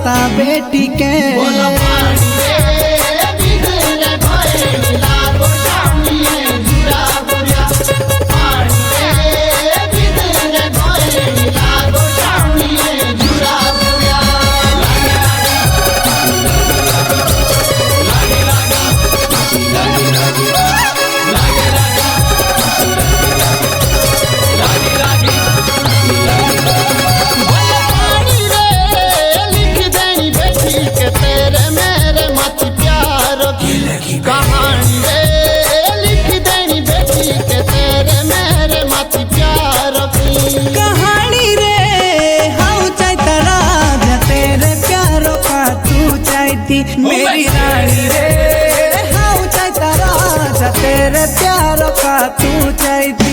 माता बेटी के कहानी रे हाउ चाहता राजा तेरे प्यारों का तू चाहती मेरी रानी रे हाउ चाहता राजा तेरे प्यारों का तू चाहती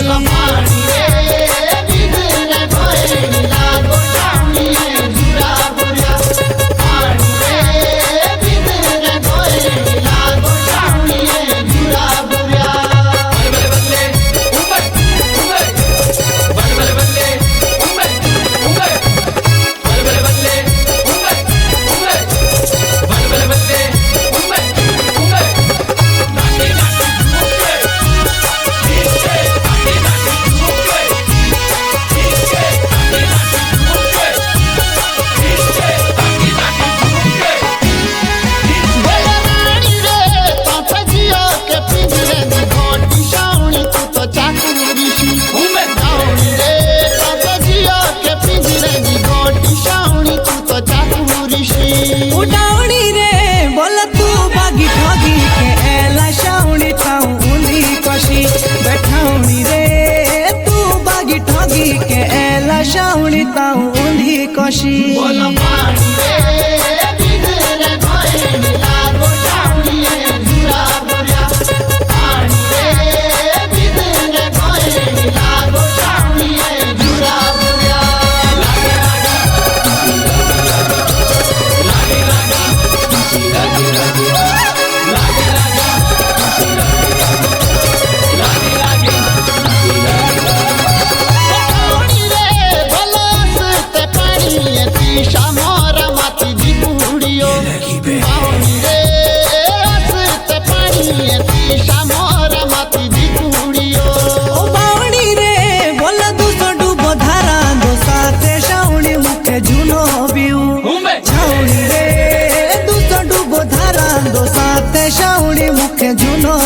उडावनी रे बोल तू बागी ठगी के एला शावनी थाऊ उंधी कशी बैठावनी रे तू बागी ठगी के एला शावनी थाऊ उंधी कशी शावणी मुखे जुनो